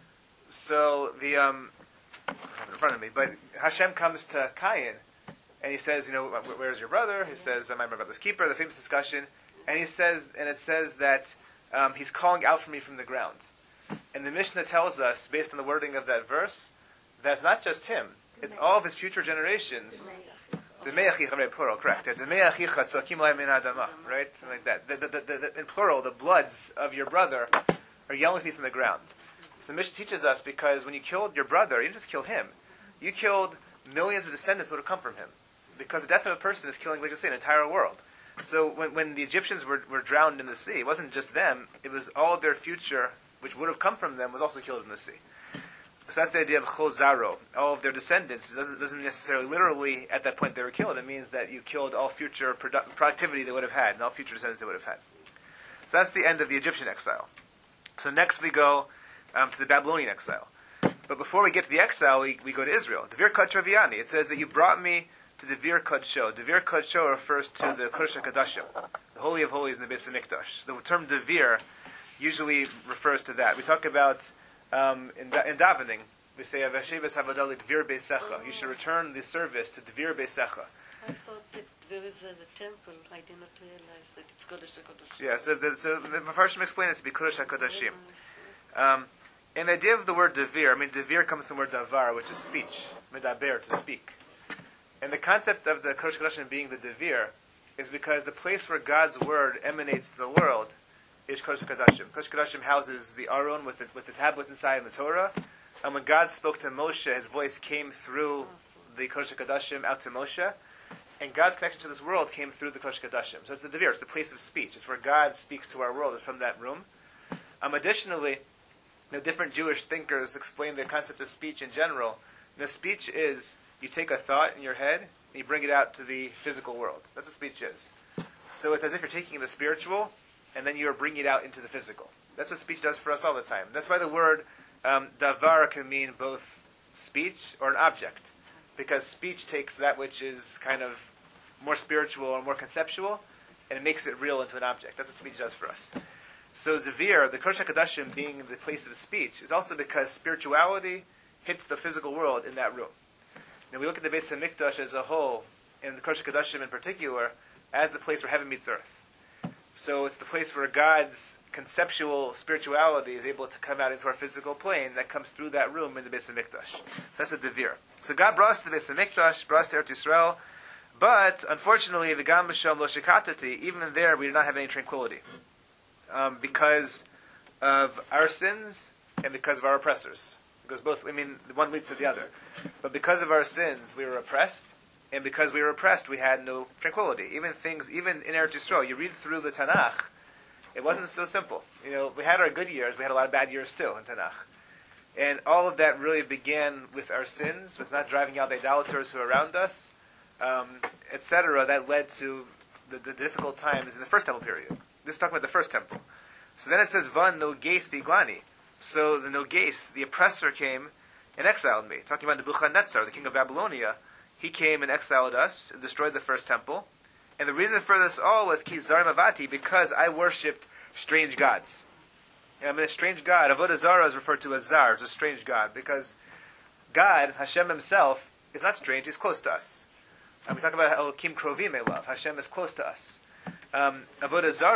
so the um, I have it in front of me, but Hashem comes to Cain and he says, you know, where's your brother? He says, am I my brother's keeper? The famous discussion, and he says, and it says that um, he's calling out for me from the ground. And the Mishnah tells us, based on the wording of that verse, that's not just him; it's all of his future generations. The me'achicha, plural, correct. The me'achicha tzokim la'im min adama, right? Something like that. The, the, the, the, in plural, the bloods of your brother are yelling at me from the ground. So the Mishnah teaches us, because when you killed your brother, you didn't just kill him. You killed millions of descendants that would have come from him. Because the death of a person is killing, like I say, an entire world. So when, when the Egyptians were, were drowned in the sea, it wasn't just them, it was all of their future, which would have come from them, was also killed in the sea. So that's the idea of chozaro. All of their descendants. It doesn't, doesn't necessarily literally at that point they were killed. It means that you killed all future produ- productivity they would have had, and all future descendants they would have had. So that's the end of the Egyptian exile. So next we go um, to the Babylonian exile. But before we get to the exile, we, we go to Israel. Devir Kodsho Viani. It says that you brought me to Devir Kodsho. Devir Kodsho refers to the Kodesh HaKodashim, the Holy of Holies in the Beis HaMikdash. The term Devir usually refers to that. We talk about Um, in, da- in davening, we say, "Avashevas havadali dvir beisecha." You should return the service to dvir beisecha. I thought that there is a the temple. I did not realize that it's Kodesh HaKodashim. Yeah, so the, so the Mepharshim explain it to be Kodesh HaKodashim. Um, and the idea of the word devir, I mean, devir comes from the word davar, which is speech, medaber, to speak. And the concept of the Kodesh HaKodashim being the devir is because the place where God's word emanates to the world is Kodesh HaKodashim. Kodesh HaKodashim houses the Aron with the, with the tablets inside in the Torah. And when God spoke to Moshe, his voice came through the Kodesh HaKodashim out to Moshe. And God's connection to this world came through the Kodesh HaKodashim. So it's the Devir, it's the place of speech. It's where God speaks to our world. It's from that room. Um, additionally, you know, different Jewish thinkers explain the concept of speech in general. You know, speech is, you take a thought in your head, and you bring it out to the physical world. That's what speech is. So it's as if you're taking the spiritual, and then you're bringing it out into the physical. That's what speech does for us all the time. That's why the word um, davar can mean both speech or an object. Because speech takes that which is kind of more spiritual or more conceptual, and it makes it real into an object. That's what speech does for us. So Zavir, the Kodesh HaKodashim being the place of speech, is also because spirituality hits the physical world in that room. Now we look at the Beis HaMikdash as a whole, and the Kodesh HaKodashim in particular, as the place where heaven meets earth. So it's the place where God's conceptual spirituality is able to come out into our physical plane that comes through that room in the Beis HaMikdash. That's the Devir. So God brought us to the Beis HaMikdash, brought us to Eretz Yisrael, but unfortunately, V'gam b'shom lo shekatati, even there we did not have any tranquility. Um, because of our sins and because of our oppressors. Because both, I mean, one leads to the other. But because of our sins, we were oppressed, and because we were oppressed, we had no tranquility. Even things, even in Eretz Yisrael, you read through the Tanakh, it wasn't so simple. You know, we had our good years, we had a lot of bad years too in Tanakh. And all of that really began with our sins, with not driving out the idolaters who are around us, um, et cetera. That led to the, the difficult times in the first temple period. This is talking about the first temple. So then it says, Van no geis viglani. So the Nogeis, the oppressor, came and exiled me. Talking about Nebuchadnezzar, the king of Babylonia. He came and exiled us and destroyed the first temple. And the reason for this all was ki zarim avati, because I worshipped strange gods. And I mean, a strange god, Avodah Zarah is referred to as Zar, it's a strange god, because God, Hashem himself, is not strange, he's close to us. And we talk about Elokim Krovim Elav, Hashem is close to us. Um, Avodah Zarah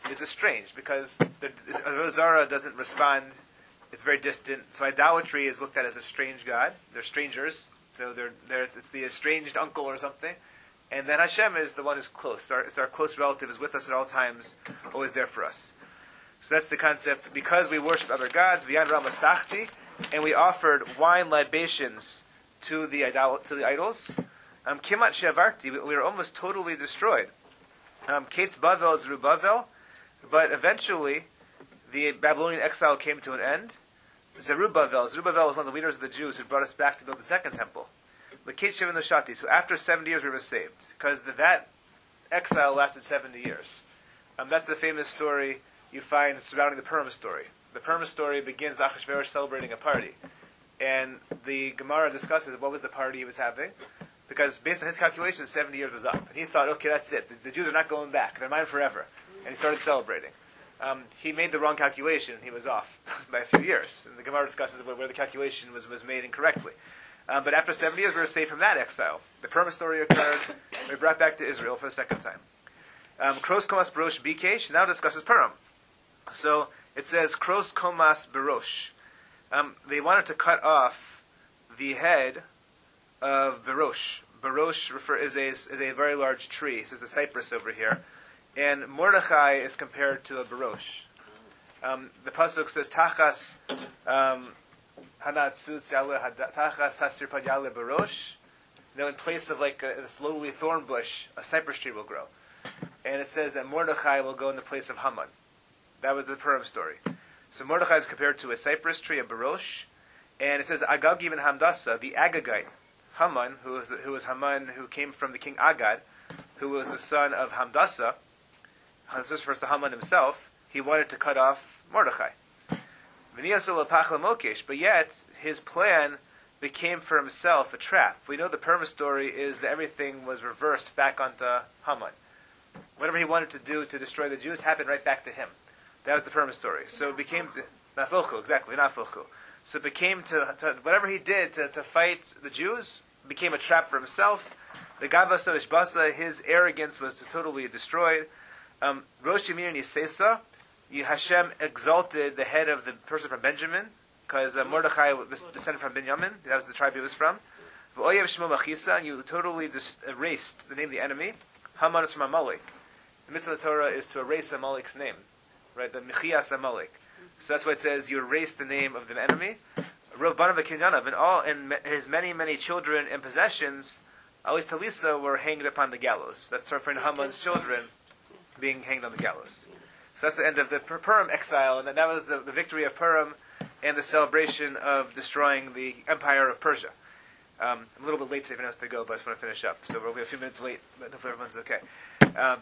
is estranged because the Avodah Zarah doesn't respond. It's very distant. So idolatry is looked at as a strange god. They're strangers. So they're, they're, it's, it's the estranged uncle or something. And then Hashem is the one who's close. Our, it's our close relative, is with us at all times, always there for us. So that's the concept. Because we worship other gods, V'yan Ramasachti, and we offered wine libations to the idol, to the idols. Um, Kimat Shevarti, we, we were almost totally destroyed. Um, Kates Bavel is Zerubbabel, but eventually the Babylonian exile came to an end. Zerubbabel, Zerubbabel was one of the leaders of the Jews who brought us back to build the second temple. L'Kate Sheva Noshati, so after seventy years we were saved, because the, that exile lasted seventy years. Um, that's the famous story you find surrounding the Purim story. The Purim story begins with Achashverosh celebrating a party. And the Gemara discusses what was the party he was having, because based on his calculations, seventy years was up. And he thought, okay, that's it. The, the Jews are not going back. They're mine forever. And he started celebrating. Um, he made the wrong calculation. He was off by a few years. And the Gemara discusses where, where the calculation was, was made incorrectly. Um, but after seventy years, we were saved from that exile. The Purim story occurred. We were brought back to Israel for the second time. Um, Kros Komas Barosh Bikesh now discusses Purim. So it says Kros Komas Barosh. Um, they wanted to cut off the head of Barosh. Barosh refer, is, a, is a very large tree. This is the cypress over here. And Mordechai is compared to a Barosh. Um, the pasuk says Tachas um, Hanatzutz Yale Tachas Hasir Pad Yale Barosh. Now, in place of like a, this lowly thorn bush, a cypress tree will grow. And it says that Mordechai will go in the place of Haman. That was the Purim story. So Mordechai is compared to a cypress tree, a Barosh. And it says Agag even Hamdasa, the Agagite, Haman, who was, who was Haman, who came from the king Agad, who was the son of Hamdasa. This was first to Haman himself. He wanted to cut off Mordechai. But yet, his plan became for himself a trap. We know the Purim story is that everything was reversed back onto Haman. Whatever he wanted to do to destroy the Jews happened right back to him. That was the Purim story. So it became Nafilchu, exactly, Nafilchu. So it became to, to whatever he did to, to fight the Jews became a trap for himself. The Gavas Basa, his arrogance was totally destroyed. Um, Rosh Yemir Nisesa, Hashem exalted the head of the person from Benjamin, because uh, Mordechai was descended from Benjamin. That was the tribe he was from. V'oyev Shmo Machisa, and you totally dis- erased the name of the enemy. Haman is from Amalek. The mitzvah of the Torah is to erase Amalek's name, right? The Mechias Amalek. So that's why it says you erased the name of the enemy. Rav Banav Kinyanav, and all and his many many children and possessions, Alif Talisa, were hanged upon the gallows. That's referring to Haman's children being hanged on the gallows. So that's the end of the Purim exile, and that was the, the victory of Purim and the celebration of destroying the empire of Persia. Um, I'm a little bit late today if anyone has to go, but I just want to finish up. So we'll be a few minutes late, but hopefully everyone's okay. Um,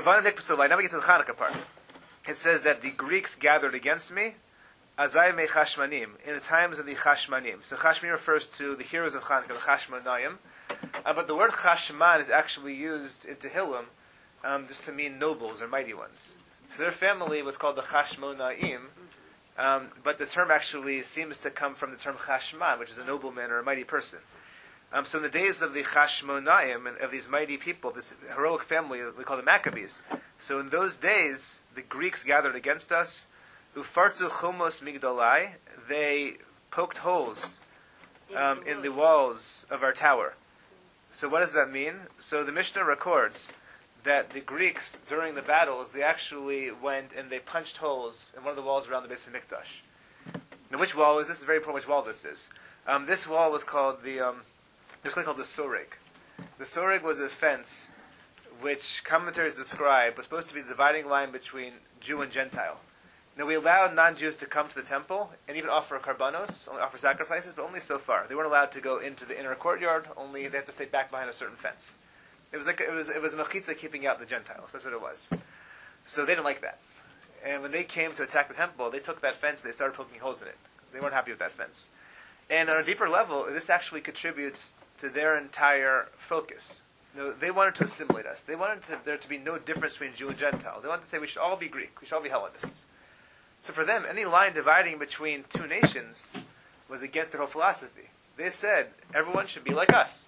now we get to the Hanukkah part. It says that the Greeks gathered against me, Azai me Chashmanim, in the times of the Chashmanim. So Chashmanim refers to the heroes of Hanukkah, the Chashmanayim. Uh, but the word Chashman is actually used in Tehillim um, just to mean nobles or mighty ones. So their family was called the Chashmonaim, um, but the term actually seems to come from the term Chashman, which is a nobleman or a mighty person. Um, so in the days of the Chashmonaim, and of these mighty people, this heroic family, we call the Maccabees. So in those days, the Greeks gathered against us. Ufartzu chumos migdolai, they poked holes um, in the walls of our tower. So what does that mean? So the Mishnah records that the Greeks, during the battles, they actually went and they punched holes in one of the walls around the Beis Hamikdash. Now, which wall is this? Is very important which wall this is. Um, this wall was called the, um, it was called the Soreg. The Soreg was a fence which commentators describe was supposed to be the dividing line between Jew and Gentile. Now, we allowed non-Jews to come to the temple and even offer karbanos, only offer sacrifices, but only so far. They weren't allowed to go into the inner courtyard. Only they had to stay back behind a certain fence. It was like it was it was a mechitza keeping out the Gentiles. That's what it was. So they didn't like that. And when they came to attack the temple, they took that fence and they started poking holes in it. They weren't happy with that fence. And on a deeper level, this actually contributes to their entire focus. You know, they wanted to assimilate us. They wanted to, there to be no difference between Jew and Gentile. They wanted to say we should all be Greek. We should all be Hellenists. So for them, any line dividing between two nations was against their whole philosophy. They said everyone should be like us.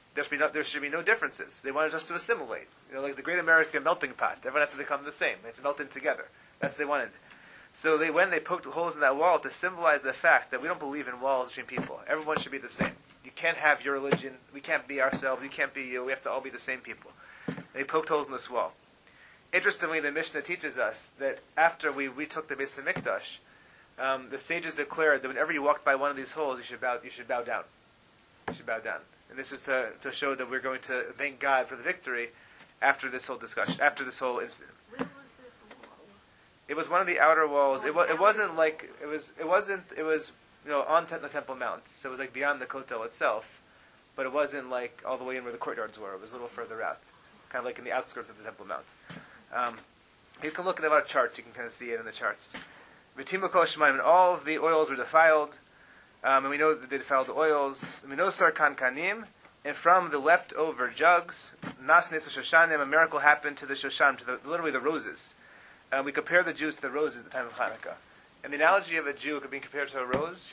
there should be no, there should be no differences. They wanted us to assimilate. You know, like the great American melting pot. Everyone has to become the same. They have to melt in together. That's what they wanted. So they went and they poked holes in that wall to symbolize the fact that we don't believe in walls between people. Everyone should be the same. You can't have your religion. We can't be ourselves. You can't be you. We have to all be the same people. And they poked holes in this wall. Interestingly, the Mishnah teaches us that after we retook the Beis HaMikdash, um, the sages declared that whenever you walked by one of these holes, you should bow. You should bow down. You should bow down. And this is to, to show that we're going to thank God for the victory after this whole discussion, after this whole incident. Where was this wall? It was one of the outer walls. It, wa- it wasn't like it was. It wasn't. It was you know on te- the Temple Mount, so it was like beyond the Kotel itself, but it wasn't like all the way in where the courtyards were. It was a little further out, kind of like in the outskirts of the Temple Mount. Um, you can look at our charts. You can kind of see it in the charts. V'timu kol shemaim, and all of the oils were defiled. Um, and we know that they defiled the oils. Minosar kankanim, and from the leftover jugs, nasnes shoshanim, a miracle happened to the shoshanim, to the, literally the roses. Uh, we compare the Jews to the roses at the time of Hanukkah. And the analogy of a Jew could be compared to a rose.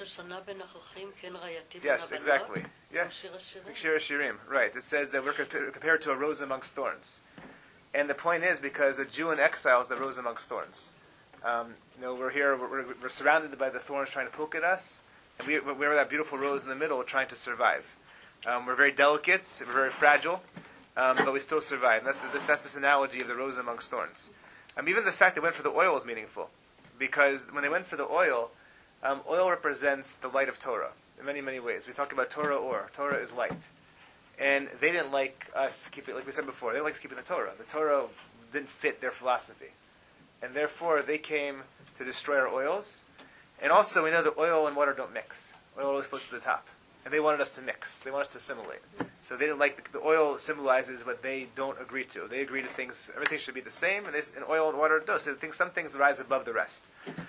Yes, exactly. Yeah. Shir Shirim, right. It says that we're compa- compared to a rose amongst thorns. And the point is because a Jew in exile is a rose amongst thorns. Um, you know, we're here, we're, we're surrounded by the thorns trying to poke at us. And we, we're that beautiful rose in the middle trying to survive. Um, we're very delicate, we're very fragile, um, but we still survive. And that's, the, this, that's this analogy of the rose amongst thorns. Um, even the fact they went for the oil is meaningful. Because when they went for the oil, um, oil represents the light of Torah in many, many ways. We talk about Torah or. Torah is light. And they didn't like us keeping, like we said before, they didn't like us keeping the Torah. The Torah didn't fit their philosophy. And therefore, they came to destroy our oils. And also, we know that oil and water don't mix. Oil always floats to the top. And they wanted us to mix. They wanted us to assimilate. So they didn't like, the, the oil symbolizes what they don't agree to. They agree to things, everything should be the same, and, this, and oil and water does. So things, some things rise above the rest.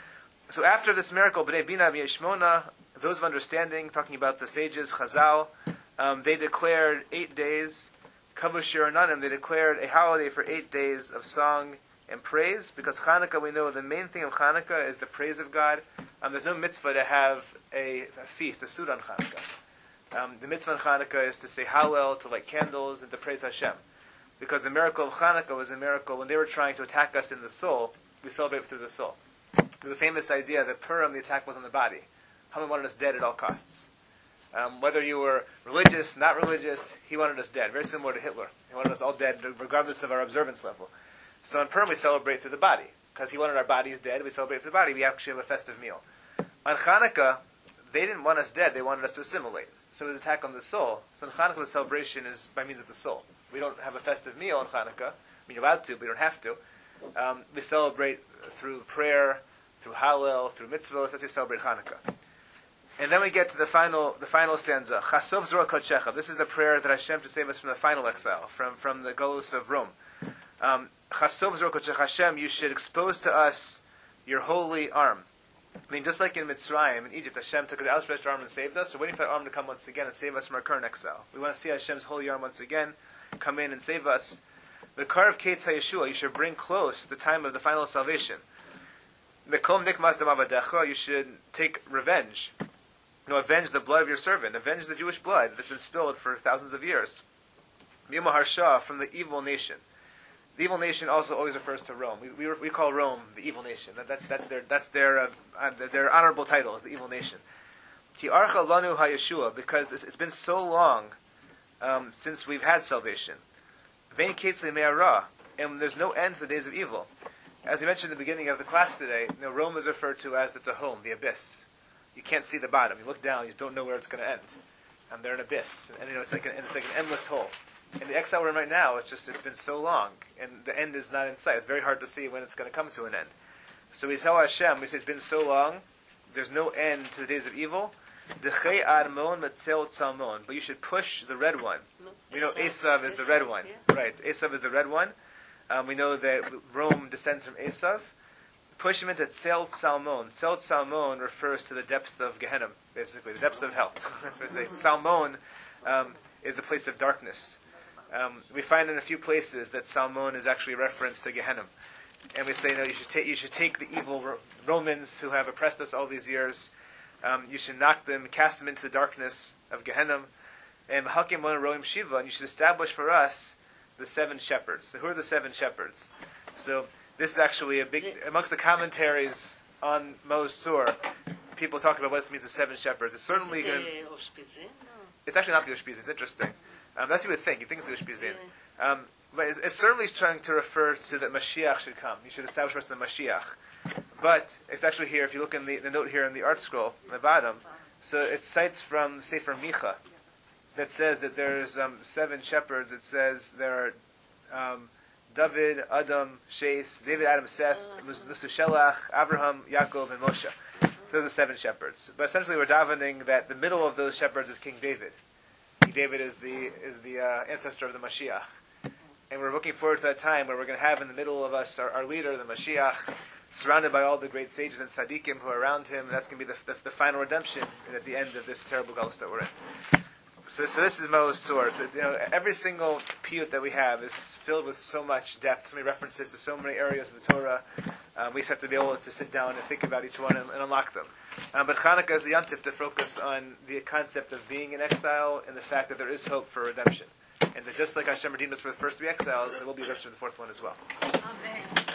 So after this miracle, B'nai Bina v'Yeshmona, those of understanding, talking about the sages, Chazal, um, they declared eight days, Kavu Shirananim, they declared a holiday for eight days of song and praise, because Hanukkah, we know the main thing of Hanukkah is the praise of God. Um, there's no mitzvah to have a, a feast, a suda on Hanukkah. Um, the mitzvah on Hanukkah is to say Hallel, to light candles, and to praise Hashem. Because the miracle of Hanukkah was a miracle when they were trying to attack us in the soul, we celebrate through the soul. There's a famous idea that Purim, the attack was on the body. Haman wanted us dead at all costs. Um, whether you were religious, not religious, he wanted us dead. Very similar to Hitler. He wanted us all dead, regardless of our observance level. So on Purim, we celebrate through the body. Because he wanted our bodies dead, we celebrate through the body. We actually have a festive meal. On Hanukkah, they didn't want us dead. They wanted us to assimilate. So it was an attack on the soul. So on Hanukkah, the celebration is by means of the soul. We don't have a festive meal on Hanukkah. I mean, you're allowed to, but you don't have to. Um, we celebrate through prayer, through Hallel, through mitzvahs. That's how we celebrate Hanukkah. And then we get to the final, the final stanza. Chasov Zorah Kodshecha. This is the prayer that Hashem to save us from the final exile, from, from the Golus of Rome. Um, Chasov Zorah Kodshecha. Hashem, you should expose to us your holy arm. I mean, just like in Mitzrayim, in Egypt, Hashem took his outstretched arm and saved us. We're waiting for that arm to come once again and save us from our current exile. We want to see Hashem's holy arm once again come in and save us. The Kar of Ketz HaYeshua, you should bring close the time of the final salvation. The Kol Nikmas Damavadecha, you should take revenge. You know, avenge the blood of your servant. Avenge the Jewish blood that's been spilled for thousands of years. Miyama Harsha, from the evil nation. The evil nation also always refers to Rome. We we, we call Rome the evil nation. That, that's that's their that's their uh, uh, their honorable title is the evil nation. Ki archa lanu hayeshua, because this, it's been so long um, since we've had salvation. Vein ketz le'me'ara, and there's no end to the days of evil. As we mentioned in the beginning of the class today, you know, Rome is referred to as the Tehom, the abyss. You can't see the bottom. You look down, you just don't know where it's going to end. And they're an abyss, and you know it's like an, it's like an endless hole. In the exile we're in right now, it's just it's been so long, and the end is not in sight. It's very hard to see when it's going to come to an end. So we tell Hashem, we say it's been so long, there's no end to the days of evil. Dechei armon metzel tzalmon, but you should push the red one. We know Esav is the red one, right? Esav is the red one. Um, we know that Rome descends from Esav. Push him into Tzel Tzalmon. Tzel Tzalmon refers to the depths of Gehenna, basically the depths of hell. That's what I say. Tzalmon um, is the place of darkness. Um, we find in a few places that Salmon is actually a reference to Gehenna. And we say, no, you should, ta- you should take the evil Ro- Romans who have oppressed us all these years, um, you should knock them, cast them into the darkness of Gehenna, and Hakim Mon Roim Shiva, and you should establish for us the seven shepherds. So who are the seven shepherds? So this is actually a big, amongst the commentaries on Mo's Sur, people talk about what this means, the seven shepherds. It's certainly going to... It's actually not the Ushpizin, it's interesting. Um, that's what you would think, you think it's the Ushpizin. Um, but it's, it's certainly trying to refer to that Mashiach should come. You should establish for us the Mashiach. But it's actually here, if you look in the, the note here in the art scroll, in the bottom, so it cites from Sefer Micha, that says that there's um, seven shepherds. It says there are um, David, Adam, Shes, David, Adam, Seth, Metushelach, Abraham, Yaakov, and Moshe. So those are seven shepherds. But essentially we're davening that the middle of those shepherds is King David. King David is the is the uh, ancestor of the Mashiach. And we're looking forward to that time where we're going to have in the middle of us our, our leader, the Mashiach, surrounded by all the great sages and tzaddikim who are around him. And that's going to be the, the, the final redemption at the end of this terrible galus that we're in. So, so this is Mo's Sur. You know, every single piyut that we have is filled with so much depth, so many references to so many areas of the Torah. Um, we just have to be able to sit down and think about each one and, and unlock them. Um, but Hanukkah is the yontif to focus on the concept of being in exile and the fact that there is hope for redemption. And that just like Hashem redeemed us for the first three exiles, there will be redemption for the fourth one as well. Amen.